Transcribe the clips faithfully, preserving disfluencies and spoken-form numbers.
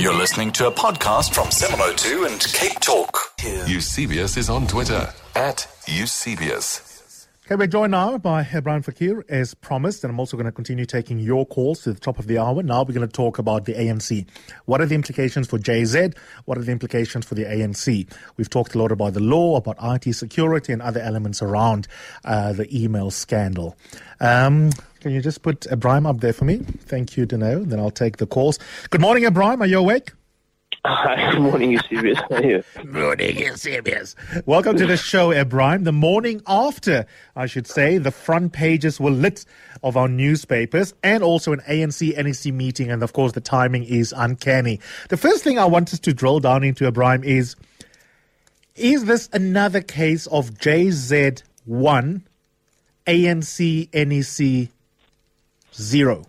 You're listening to a podcast from seven oh two and Cape Talk. Eusebius is on Twitter, at Eusebius. Okay, we're joined now by Ebrahim Fakir, as promised, and I'm also going to continue taking your calls to the top of the hour. Now we're going to talk about the A N C. What are the implications for J Z? What are the implications for the A N C? We've talked a lot about the law, about I T security, and other elements around uh, the email scandal. Um, can you just put Ebrahim up there for me? Thank you, Dano. Then I'll take the calls. Good morning, Ebrahim. Are you awake? Hi, good morning, Eusebius. How are you? Morning, Eusebius. Welcome to the show, Ebrahim. The morning after, I should say, the front pages were lit of our newspapers, and also an A N C N E C meeting, and of course the timing is uncanny. The first thing I want us to drill down into, Ebrahim, is, is this another case of J Z one, A N C N E C zero?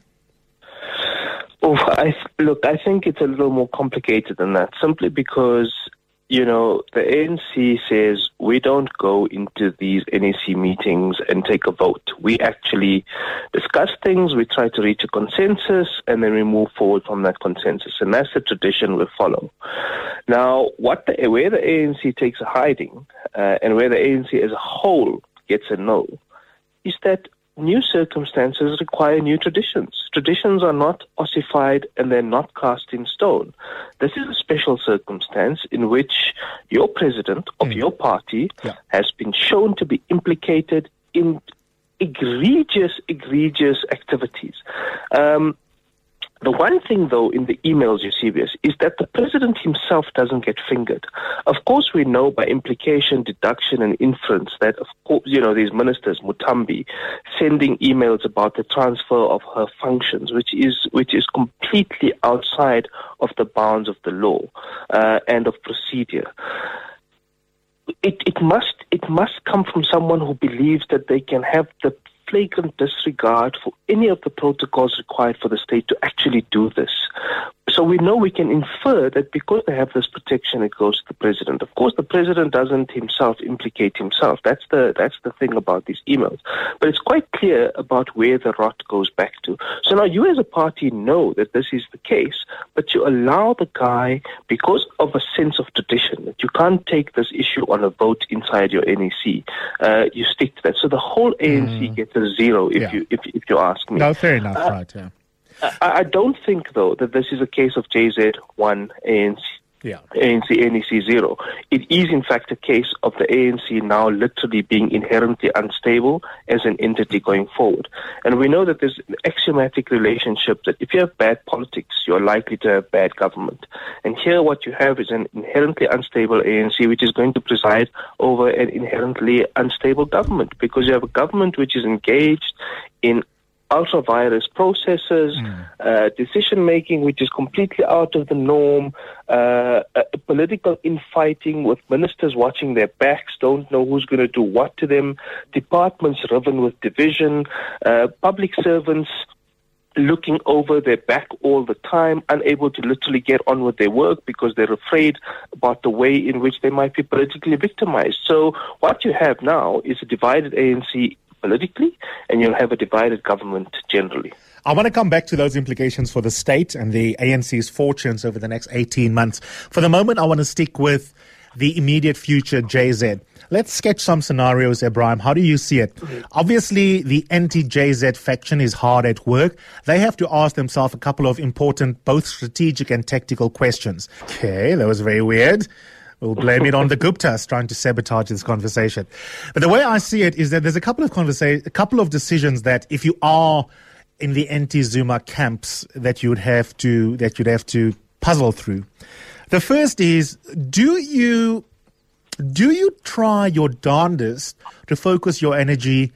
Oh, I, look, I think it's a little more complicated than that, simply because, you know, the A N C says we don't go into these N E C meetings and take a vote. We actually discuss things, we try to reach a consensus, and then we move forward from that consensus. And that's the tradition we follow. Now, what the, where the A N C takes a hiding, uh, and where the A N C as a whole gets a no, is that new circumstances require new traditions. Traditions are not ossified and they're not cast in stone. This is a special circumstance in which your president of mm. your party yeah. has been shown to be implicated in egregious, egregious activities. Um, The one thing, though, in the emails, Eusebius, is that the president himself doesn't get fingered. Of course, we know by implication, deduction, and inference that, of course, you know, these ministers, Mutambi, sending emails about the transfer of her functions, which is which is completely outside of the bounds of the law uh, and of procedure. It, it must it must come from someone who believes that they can have the flagrant disregard for any of the protocols required for the state to actually do this. So we know we can infer that because they have this protection, it goes to the president. Of course, the president doesn't himself implicate himself. That's the that's the thing about these emails. But it's quite clear about where the rot goes back to. So now you as a party know that this is the case, but you allow the guy, because of a sense of tradition, that you can't take this issue on a vote inside your N E C. Uh, you stick to that. So the whole A N C mm. gets a zero if yeah. you if, if you ask me. No, fair enough, uh, right, yeah. I, I don't think, though, that this is a case of J Z one, A N C, yeah. A N C, N E C zero. It is, in fact, a case of the A N C now literally being inherently unstable as an entity going forward. And we know that there's an axiomatic relationship that if you have bad politics, you're likely to have bad government. And here what you have is an inherently unstable A N C which is going to preside over an inherently unstable government, because you have a government which is engaged in ultra-virus processes, mm. uh, decision-making which is completely out of the norm, uh, uh, political infighting with ministers watching their backs, don't know who's going to do what to them, departments riven with division, uh, public servants looking over their back all the time, unable to literally get on with their work because they're afraid about the way in which they might be politically victimized. So what you have now is a divided A N C politically, and you'll have a divided government generally. I want to come back to those implications for the state and the A N C's fortunes over the next eighteen months. For the moment, I want to stick with the immediate future, J Z. Let's sketch some scenarios, Ebrahim. How do you see it? Mm-hmm. Obviously, the anti-J Z faction is hard at work. They have to ask themselves a couple of important, both strategic and tactical questions. Okay, that was very weird. We'll blame it on the Guptas trying to sabotage this conversation. But the way I see it is that there's a couple of conversa- a couple of decisions that if you are in the anti-Zuma camps that you would have to that you'd have to puzzle through. The first is, do you do you try your darndest to focus your energy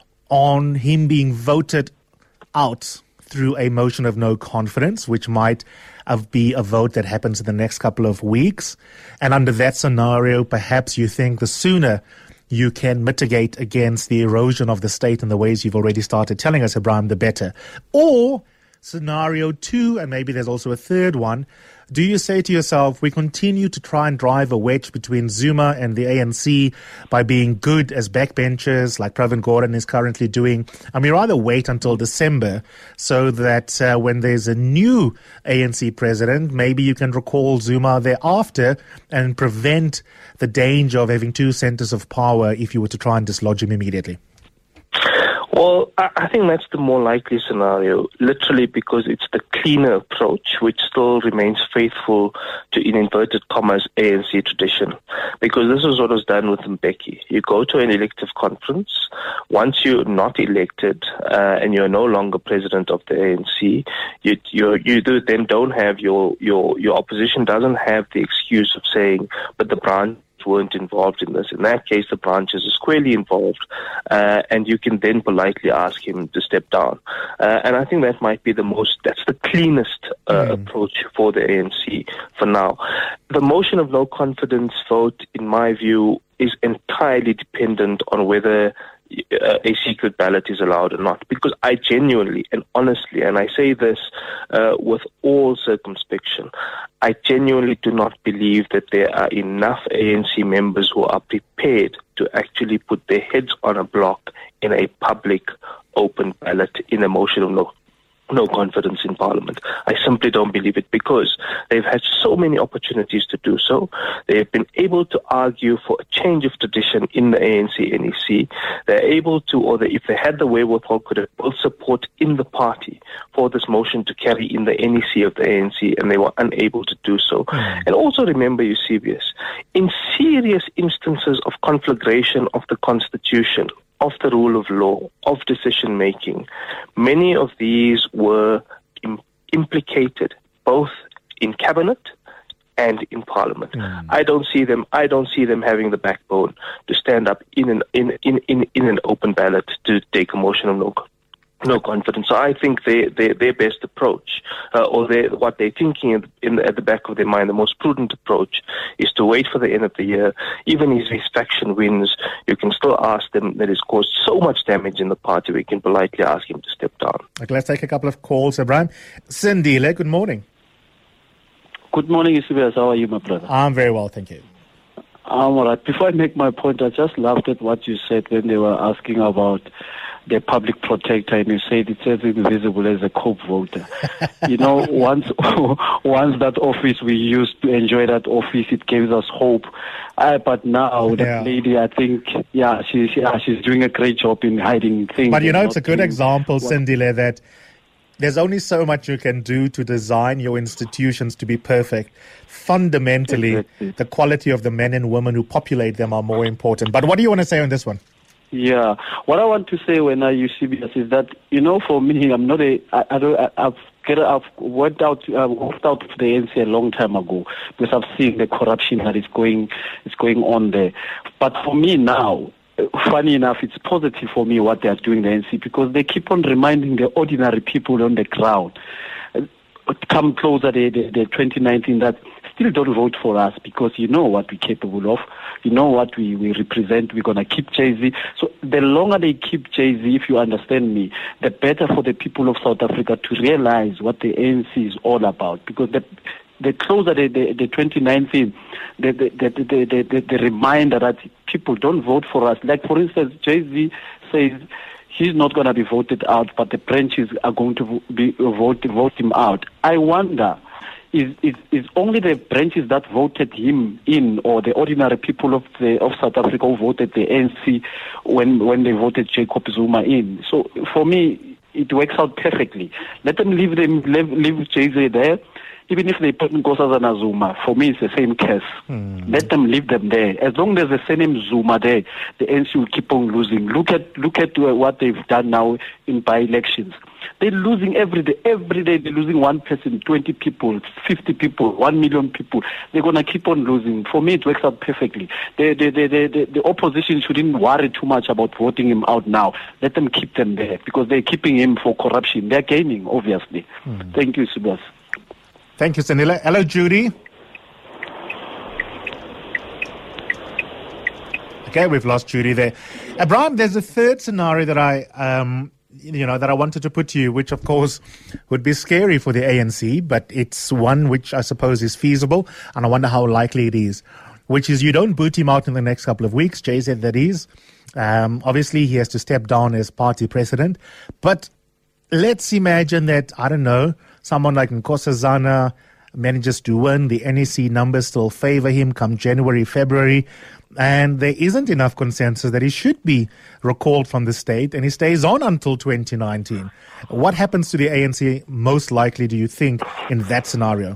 on him being voted out through a motion of no confidence, which might of be a vote that happens in the next couple of weeks. And under that scenario, perhaps you think the sooner you can mitigate against the erosion of the state in the ways you've already started telling us, Ebrahim, the better. Or scenario two, and maybe there's also a third one, do you say to yourself, we continue to try and drive a wedge between Zuma and the A N C by being good as backbenchers like Pravin Gordhan is currently doing, and we rather wait until December so that uh, when there's a new A N C president, maybe you can recall Zuma thereafter and prevent the danger of having two centers of power if you were to try and dislodge him immediately? Well, I I think that's the more likely scenario, literally because it's the cleaner approach, which still remains faithful to, in inverted commas, A N C tradition. Because this is what was done with Mbeki. You go to an elective conference. Once you're not elected uh, and you're no longer president of the A N C, you you you do, then don't have your, your, your opposition doesn't have the excuse of saying, but the branch weren't involved in this. In that case, the branches are squarely involved, uh, and you can then politely ask him to step down. Uh, and I think that might be the most, that's the cleanest uh, mm. approach for the A N C for now. The motion of no confidence vote, in my view, is entirely dependent on whether Uh, a secret ballot is allowed or not, because I genuinely and honestly, and I say this uh, with all circumspection, I genuinely do not believe that there are enough A N C members who are prepared to actually put their heads on a block in a public open ballot in a motion of no no confidence in Parliament. I simply don't believe it, because they've had so many opportunities to do so. They have been able to argue for a change of tradition in the A N C N E C. They're able to, or they, if they had the wherewithal, could have built support in the party for this motion to carry in the N E C of the A N C, and they were unable to do so. Mm. And also remember, Eusebius, in serious instances of conflagration of the Constitution, of the rule of law, of decision-making, many of these were im- implicated both in cabinet and in Parliament. Mm. I don't see them. I don't see them having the backbone to stand up in an in in in, in an open ballot to take a motion of no no confidence. So I think they, they, their best approach, uh, or they, what they're thinking in, in the, at the back of their mind, the most prudent approach, is to wait for the end of the year. Even if his faction wins, you can still ask them that it's caused so much damage in the party, we can politely ask him to step down. Okay, let's take a couple of calls, Abraham. Sindile, good morning. Good morning, Eusebius. How are you, my brother? I'm very well, thank you. I'm all right. Before I make my point, I just laughed at what you said when they were asking about the public protector, and you said it's as invisible as a COPE voter. You know, once once that office, we used to enjoy that office, it gave us hope. Uh, but now, that yeah. lady, I think, yeah, she, she, uh, she's doing a great job in hiding things. But you know, it's a good example, Sindile, that there's only so much you can do to design your institutions to be perfect. Fundamentally, exactly. The quality of the men and women who populate them are more important. But what do you want to say on this one? Yeah, what I want to say when I use C B S is that, you know, for me, I'm not a, I, I don't, I, I've get, I've worked out, uh, worked out of the A N C a long time ago, because I've seen the corruption that is going, is going on there. But for me now, funny enough, it's positive for me what they are doing, the A N C, because they keep on reminding the ordinary people on the ground, uh, come closer to the, the twenty nineteen, that still don't vote for us, because you know what we're capable of, you know what we, we represent, we're going to keep Jay-Z. So the longer they keep Jay-Z, if you understand me, the better for the people of South Africa to realize what the A N C is all about, because the the closer the, the, the twenty nineteen, the the, the, the, the, the, the reminder that people don't vote for us. Like, for instance, Jay-Z says he's not going to be voted out, but the branches are going to be vote, vote him out. I wonder, is, is is only the branches that voted him in, or the ordinary people of the of South Africa who voted the A N C when when they voted Jacob Zuma in? So for me, it works out perfectly. Let them leave them leave, leave Jay-Z there. Even if they put Nkosazana Zuma, for me it's the same case. Hmm. Let them leave them there. As long as there's the same Zuma there, the A N C will keep on losing. Look at look at uh, what they've done now in by-elections. They're losing every day. Every day they're losing one person, twenty people, fifty people, one million people. They're going to keep on losing. For me, it works out perfectly. The, the, the, the, the, the opposition shouldn't worry too much about voting him out now. Let them keep them there, because they're keeping him for corruption. They're gaining, obviously. Hmm. Thank you, Subas. Thank you, Sindile. Hello, Judy. Okay, we've lost Judy there. Abraham, there's a third scenario that I um, you know, that I wanted to put to you, which of course would be scary for the A N C, but it's one which I suppose is feasible, and I wonder how likely it is, which is you don't boot him out in the next couple of weeks, J Z that is. Um, obviously, he has to step down as party president, but let's imagine that, I don't know, someone like Nkosazana manages to win, the N E C numbers still favor him come January, February, and there isn't enough consensus that he should be recalled from the state, and he stays on until twenty nineteen. What happens to the A N C most likely, do you think, in that scenario?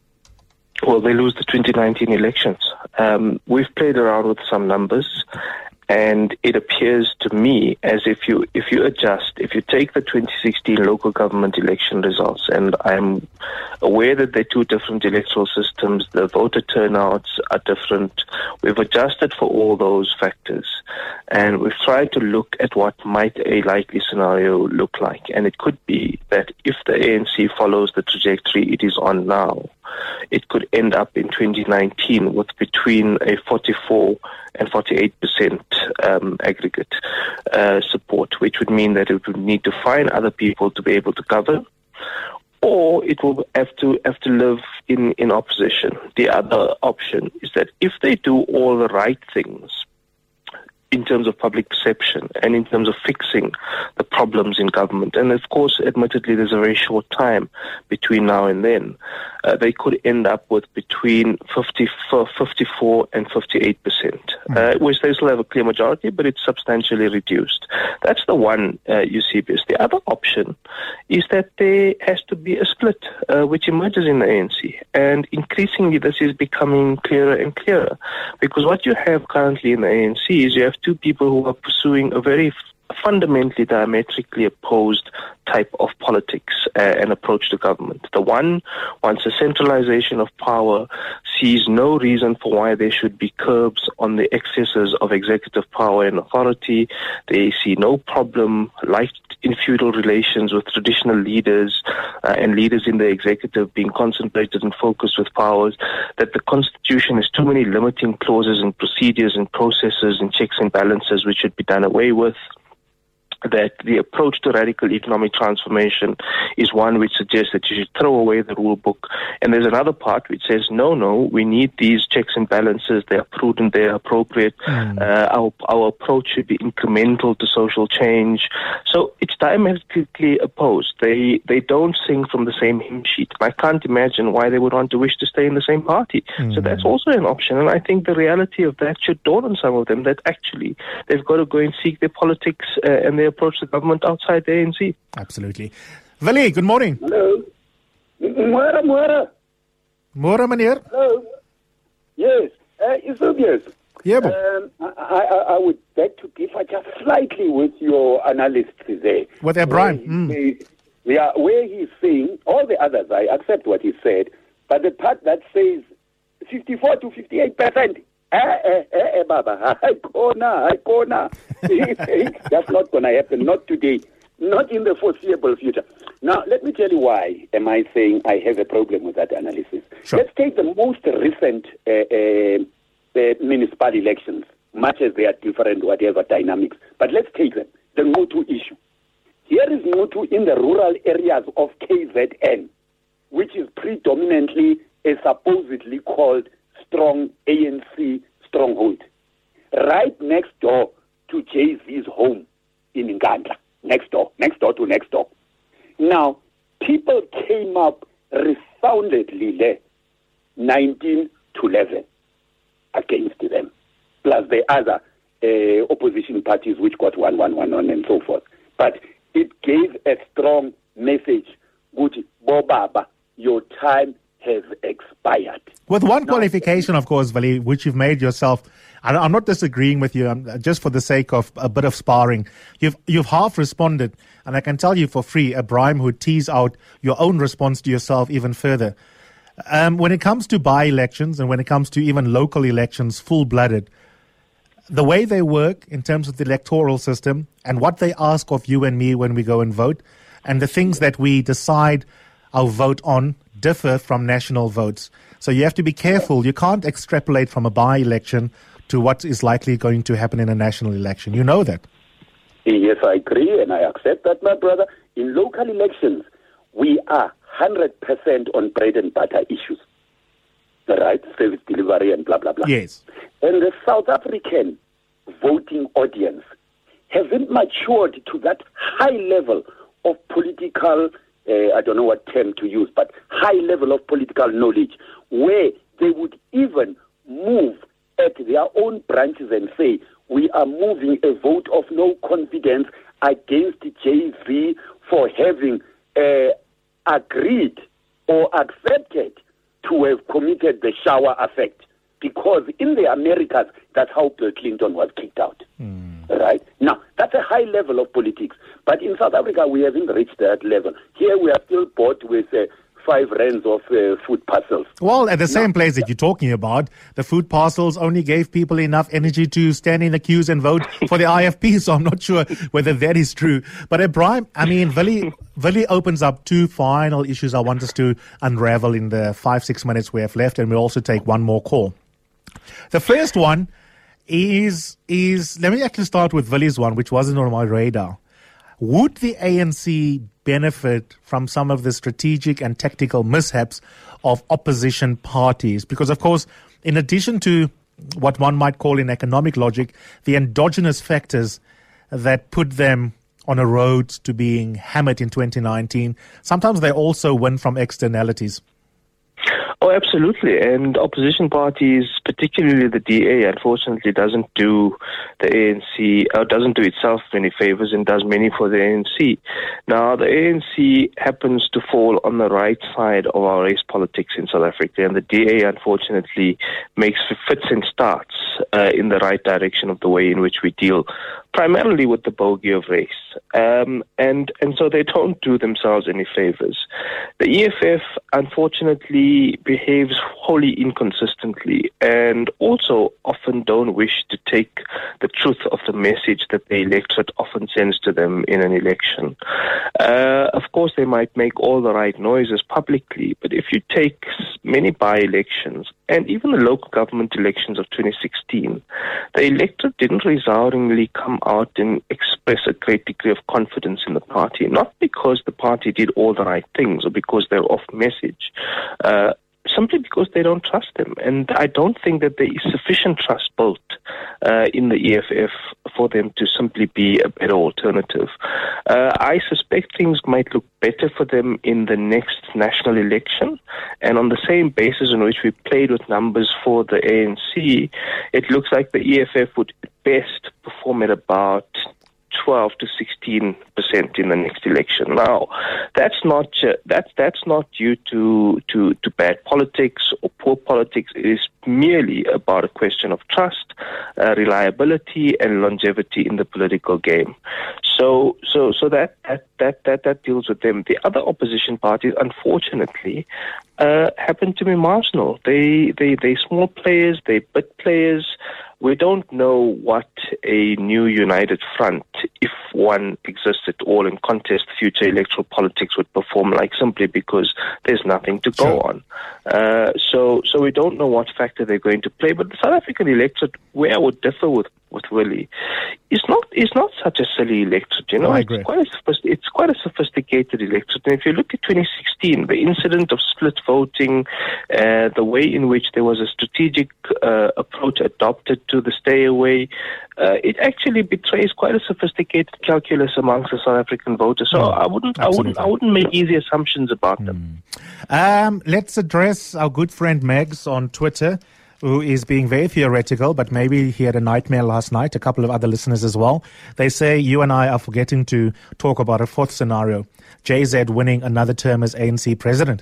Well, they lose the twenty nineteen elections. Um, we've played around with some numbers, and it appears to me as if you if you adjust, if you take the twenty sixteen local government election results, and I'm aware that they're two different electoral systems, the voter turnouts are different. We've adjusted for all those factors, and we've tried to look at what might a likely scenario look like. And it could be that if the A N C follows the trajectory it is on now, it could end up in twenty nineteen with between a forty-four and forty-eight percent um, aggregate uh, support, which would mean that it would need to find other people to be able to cover, or it will have to have to live in, in opposition. The other option is that if they do all the right things in terms of public perception and in terms of fixing the problems in government, and of course, admittedly, there's a very short time between now and then, uh, they could end up with between fifty-four and fifty-eight percent, uh, which they still have a clear majority, but it's substantially reduced. That's the one, uh, Eusebius. The other option is that there has to be a split, uh, which emerges in the A N C, and increasingly this is becoming clearer and clearer, because what you have currently in the A N C is you have two people who are pursuing a very fundamentally diametrically opposed type of politics uh, and approach to government. The one wants a centralization of power, sees no reason for why there should be curbs on the excesses of executive power and authority. They see no problem, like in feudal relations with traditional leaders uh, and leaders in the executive being concentrated and focused with powers, that the Constitution has too many limiting clauses and procedures and processes and checks and balances which should be done away with, that the approach to radical economic transformation is one which suggests that you should throw away the rule book. And there's another part which says, no, no, we need these checks and balances. They are prudent, they are appropriate. Mm. Uh, our, our approach should be incremental to social change. So it's diametrically opposed. They they don't sing from the same hymn sheet. I can't imagine why they would want to wish to stay in the same party. Mm. So that's also an option. And I think the reality of that should dawn on some of them, that actually they've got to go and seek their politics uh, and their approach the government outside the A N C. Absolutely. Vali, good morning. Hello. Mwara, mwara. Mwara, meneer. Hello. Yes. Uh, Eusebius. Yeah, um, I, I, I would beg to differ just slightly with your analyst there. With Abraham. Mm. Yeah, where he's saying, all the others, I accept what he said, but the part that says fifty-four to fifty-eight percent, Eh, eh, eh, eh, Baba, I corner, I corner. That's not going to happen, not today, not in the foreseeable future. Now, let me tell you why am I saying I have a problem with that analysis. Sure. Let's take the most recent uh, uh, uh, municipal elections, much as they are different, whatever dynamics. But let's take them, the Ngutu issue. Here is Ngutu in the rural areas of K Z N, which is predominantly a supposedly called strong A N C stronghold, right next door to Jay-Z's home in Ngandla, next door, next door to next door. Now, people came up resoundingly there, nineteen to eleven, against them, plus the other uh, opposition parties which got one, one, one, one, and so forth. But it gave a strong message, which, Bobaba, your time has expired. With one now, qualification, of course, Vali, which you've made yourself. I'm not disagreeing with you, I'm, just for the sake of a bit of sparring. You've you've half responded, and I can tell you for free, Abraham, who tease out your own response to yourself even further. Um, when it comes to by-elections and when it comes to even local elections, full-blooded, the way they work in terms of the electoral system and what they ask of you and me when we go and vote, and the things that we decide our vote on differ from national votes. So you have to be careful. You can't extrapolate from a by-election to what is likely going to happen in a national election. You know that. Yes, I agree, and I accept that, my brother. In local elections, we are one hundred percent on bread and butter issues, right? Service delivery and blah, blah, blah. Yes. And the South African voting audience hasn't matured to that high level of political, uh, I don't know what term to use, but high level of political knowledge, where they would even move at their own branches and say, we are moving a vote of no confidence against J V for having uh, agreed or accepted to have committed the shower effect. Because in the Americas, that's how Bill Clinton was kicked out. Mm. Right? Now, that's a high level of politics. But in South Africa, we haven't reached that level. Here, we are still bought with uh, five rands of uh, food parcels. Well, at the same now, place that you're talking about, the food parcels only gave people enough energy to stand in the queues and vote for the I F P, so I'm not sure whether that is true. But Ebrahim, I mean, Willie, Willie opens up two final issues I want us to unravel in the five, six minutes we have left, and we'll also take one more call. The first one is, is let me actually start with Willie's one, which wasn't on my radar. Would the A N C benefit from some of the strategic and tactical mishaps of opposition parties? Because, of course, in addition to what one might call in economic logic, the endogenous factors that put them on a road to being hammered in twenty nineteen, sometimes they also win from externalities. Oh, absolutely. And opposition parties, particularly the D A, unfortunately doesn't do the A N C, or doesn't do itself many favors and does many for the A N C. Now, the A N C happens to fall on the right side of our race politics in South Africa, and the D A, unfortunately, makes fits and starts uh, in the right direction of the way in which we deal primarily with the bogey of race. Um, and, and so they don't do themselves any favors. The E F F, unfortunately, behaves wholly inconsistently and also often don't wish to take the truth of the message that the electorate often sends to them in an election. Uh, of course, they might make all the right noises publicly, but if you take many by-elections and even the local government elections of twenty sixteen, the electorate didn't resoundingly come out and express a great degree of confidence in the party, not because the party did all the right things or because they're off message, uh, simply because they don't trust them. And I don't think that there is sufficient trust built uh, in the E F F for them to simply be a better alternative. Uh, I suspect things might look better for them in the next national election. And on the same basis in which we played with numbers for the A N C, it looks like the E F F would best perform at about twelve to sixteen percent in the next election. Now, that's not uh, that's that's not due to, to to bad politics or poor politics. It is merely about a question of trust, uh, reliability, and longevity in the political game. So, so, so that that that that, that deals with them. The other opposition parties, unfortunately, uh, happen to be marginal. They they they small players. They bit players. We don't know what a new united front, if one exists at all in contest future electoral politics, would perform like, simply because there's nothing to go Sure. on. Uh, so, so we don't know what factor they're going to play. But the South African electorate, where I would differ with with Willie, is not is not such a silly electorate. You know, I it's agree. quite a sophist- it's quite a sophisticated electorate. And if you look at twenty sixteen, the incident of split voting, uh, the way in which there was a strategic uh, approach adopted to the stay away, uh, it actually betrays quite a sophisticated calculus amongst the South African voters. So Mm, I wouldn't I wouldn't absolutely. I wouldn't make easy assumptions about them. Um, let's address our good friend Megs on Twitter, who is being very theoretical, but maybe he had a nightmare last night, a couple of other listeners as well. They say you and I are forgetting to talk about a fourth scenario, J Z winning another term as A N C president.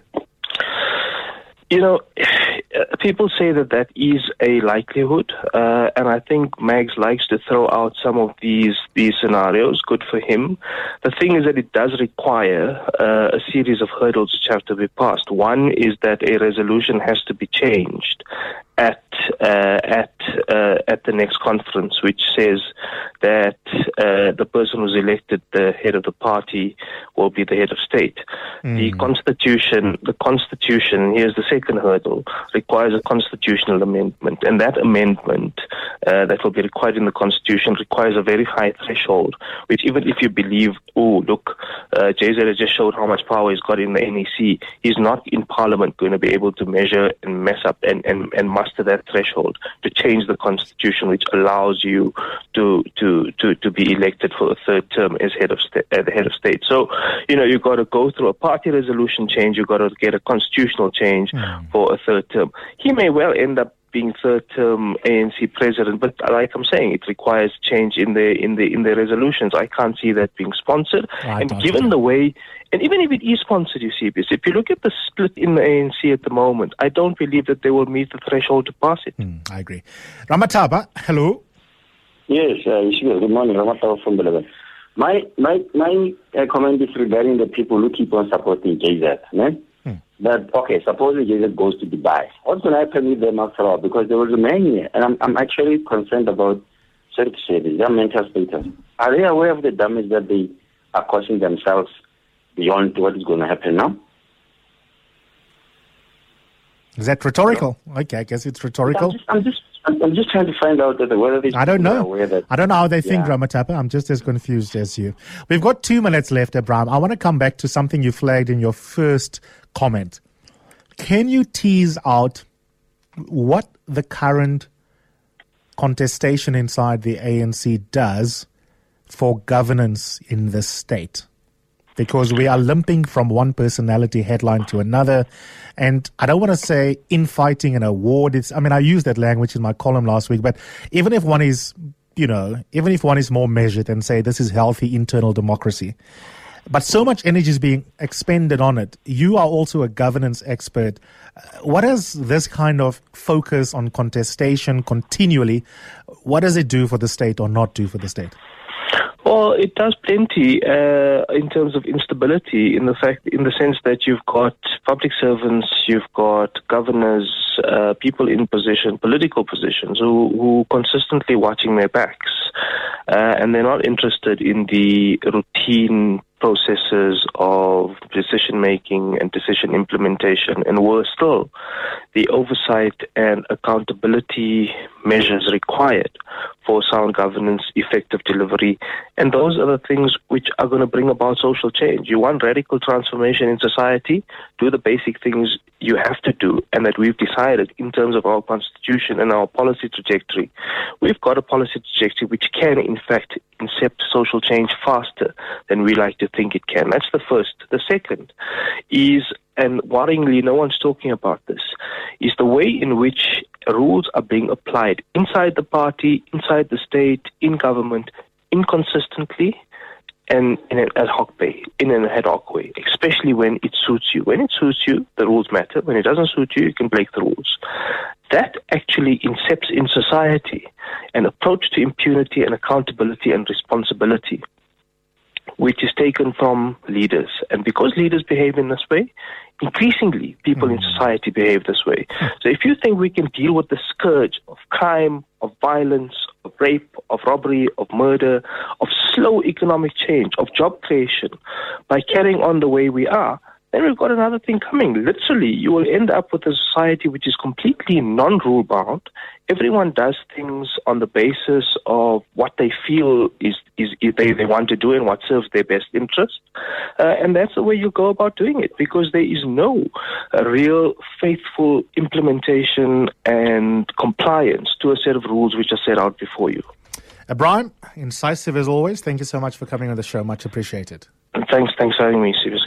You know, people say that that is a likelihood, uh, and I think Mags likes to throw out some of these these scenarios. Good for him. The thing is that it does require uh, a series of hurdles which have to be passed. One is that a resolution has to be changed at uh, at uh, at the next conference, which says that uh, the person who's elected the head of the party will be the head of state. Mm. The constitution, the constitution, here's the second hurdle, requires a constitutional amendment. And that amendment uh, that will be required in the constitution requires a very high threshold, which even if you believe, oh, look, uh, J Z has just showed how much power he's got in the N E C, he's not in parliament going to be able to measure and mess up and, and, and muster that threshold to change the constitution, which allows you to to to, to be elected for a third term as head of sta- uh, the head of state. So, you know, you've got to go through a party resolution change, you've got to get a constitutional change mm. for a third term. He may well end up being third term A N C president, but like I'm saying, it requires change in the in the in the resolutions. I can't see that being sponsored. I and given know. the way, and even if it is sponsored, you see, if you look at the split in the A N C at the moment, I don't believe that they will meet the threshold to pass it. Mm, I agree. Ramataba, hello. Yes, uh, good morning, Ramataba from Belaban. My my my uh, comment is regarding the people who keep on supporting J Z. Ne? That, okay, suppose J Z goes to Dubai. What's going to happen with them after all? Because there was a man here, and I'm, I'm actually concerned about, sorry to say this, their mental status. Are they aware of the damage that they are causing themselves beyond what is going to happen now? Is that rhetorical? No. Okay, I guess it's rhetorical. I'm just, I'm just, I'm just trying to find out that whether these I don't know. Are aware that, I don't know how they think, yeah. Ramatapa. I'm just as confused as you. We've got two minutes left, Abraham. I want to come back to something you flagged in your first comment. Can you tease out what the current contestation inside the A N C does for governance in the state? Because we are limping from one personality headline to another. And I don't want to say infighting and a war. It's, I mean, I used that language in my column last week, but even if one is, you know, even if one is more measured and say this is healthy internal democracy, but so much energy is being expended on it. You are also a governance expert. What does this kind of focus on contestation continually, what does it do for the state or not do for the state? Well, it does plenty uh, in terms of instability, in the fact, in the sense that you've got public servants, you've got governors, uh, people in position, political positions, who who consistently watching their backs, uh, and they're not interested in the routine processes of decision making and decision implementation, and worse still, the oversight and accountability measures required for sound governance, effective delivery, and those are the things which are going to bring about social change. You want radical transformation in society, do the basic things you have to do, and that we've decided in terms of our constitution and our policy trajectory. We've got a policy trajectory which can, in fact, incept social change faster than we like to think it can. That's the first. The second is, and worryingly no one's talking about this, is the way in which rules are being applied inside the party, inside the state, in government, inconsistently and in an ad hoc way, in an ad hoc way, especially when it suits you. When it suits you, the rules matter. When it doesn't suit you, you can break the rules. That actually incepts in society an approach to impunity and accountability and responsibility, which is taken from leaders. And because leaders behave in this way, increasingly people mm. in society behave this way. So if you think we can deal with the scourge of crime, of violence, of rape, of robbery, of murder, of slow economic change, of job creation, by carrying on the way we are, then we've got another thing coming. Literally, you will end up with a society which is completely non-rule bound. Everyone does things on the basis of what they feel is, is, is they, they want to do and what serves their best interest. Uh, and that's the way you go about doing it, because there is no uh, real faithful implementation and compliance to a set of rules which are set out before you. Uh, Brian, incisive as always. Thank you so much for coming on the show. Much appreciated. And thanks, thanks for having me, Sirius.